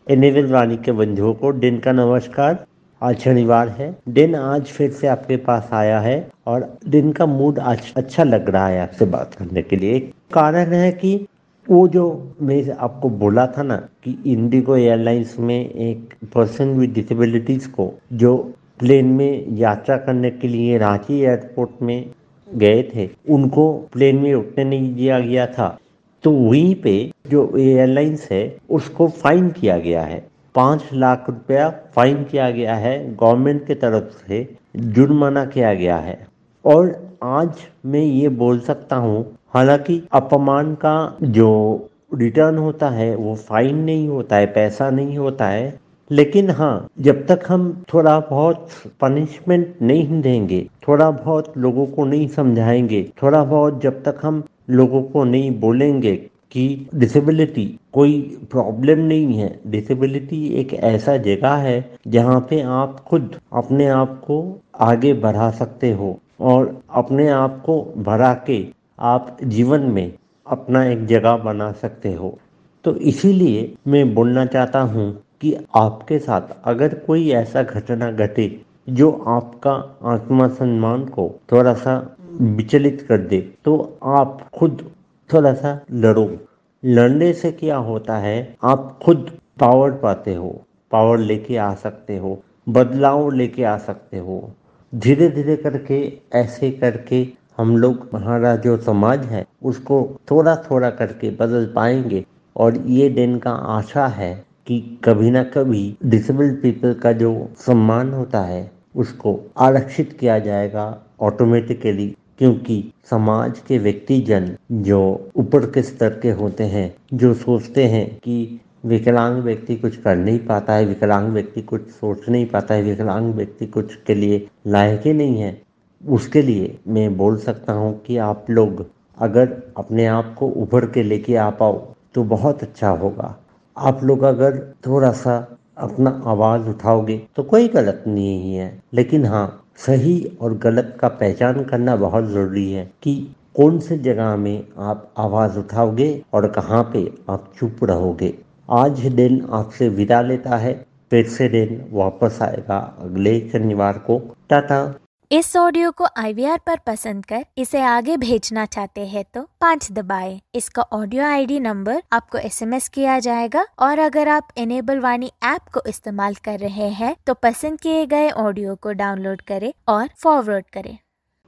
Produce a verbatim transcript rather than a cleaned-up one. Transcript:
Enable वाणी के बंधुओं को दिन का नमस्कार। आज शनिवार है, दिन आज फिर से आपके पास आया है और दिन का मूड आज अच्छा लग रहा है आपसे बात करने के लिए। कारण है कि वो जो मैं आपको बोला था ना कि इंडिगो एयरलाइंस में एक पर्सन विद डिसेबिलिटीज को जो प्लेन में यात्रा करने के लिए रांची एयरपोर्ट में गए थे, उनको प्लेन में उठने नहीं दिया गया था। तो वहीं पे जो एयरलाइंस है उसको फाइन किया गया है। पाँच लाख रुपया फाइन किया गया है, गवर्नमेंट की तरफ से जुर्माना किया गया है। और आज मैं ये बोल सकता हूँ, हालांकि अपमान का जो रिटर्न होता है वो फाइन नहीं होता है, पैसा नहीं होता है, लेकिन हाँ, जब तक हम थोड़ा बहुत पनिशमेंट नहीं देंगे, थोड़ा बहुत लोगों को नहीं समझाएंगे, थोड़ा बहुत जब तक हम लोगों को नहीं बोलेंगे कि डिसेबिलिटी कोई प्रॉब्लम नहीं है, डिसेबिलिटी एक ऐसा जगह है जहाँ पे आप खुद अपने आप को आगे बढ़ा सकते हो और अपने आप को बढ़ा के आप जीवन में अपना एक जगह बना सकते हो। तो इसीलिए मैं बोलना चाहता हूँ कि आपके साथ अगर कोई ऐसा घटना घटे जो आपका आत्मसम्मान को थोड़ा सा विचलित कर दे, तो आप खुद थोड़ा सा लड़ो। लड़ने से क्या होता है, आप खुद पावर पाते हो, पावर लेके आ सकते हो, बदलाव लेके आ सकते हो। धीरे धीरे करके ऐसे करके हम लोग, हमारा जो समाज है उसको थोड़ा थोड़ा करके बदल पाएंगे। और ये दिन का आशा है कि कभी ना कभी डिसेबल्ड पीपल का जो सम्मान होता है उसको आरक्षित किया जाएगा ऑटोमेटिकली, क्योंकि समाज के व्यक्ति जन जो ऊपर के स्तर के होते हैं, जो सोचते हैं कि विकलांग व्यक्ति कुछ कर नहीं पाता है, विकलांग व्यक्ति कुछ सोच नहीं पाता है, विकलांग व्यक्ति कुछ के लिए लायक ही नहीं है, उसके लिए मैं बोल सकता हूँ कि आप लोग अगर अपने आप को उभर के लेके आ पाओ तो बहुत अच्छा होगा। आप लोग अगर थोड़ा सा अपना आवाज़ उठाओगे तो कोई गलत नहीं है, लेकिन हाँ, सही और गलत का पहचान करना बहुत ज़रूरी है कि कौन से जगह में आप आवाज़ उठाओगे और कहाँ पे आप चुप रहोगे। आज दिन आपसे विदा लेता है, फिर से दिन वापस आएगा अगले शनिवार को। टाटा। इस ऑडियो को आई वी आर पर पसंद कर इसे आगे भेजना चाहते हैं तो पाँच दबाएं। इसका ऑडियो आई डी नंबर आपको एस एम एस किया जाएगा और अगर आप एनेबल वाणी ऐप को इस्तेमाल कर रहे हैं तो पसंद किए गए ऑडियो को डाउनलोड करें और फॉरवर्ड करें।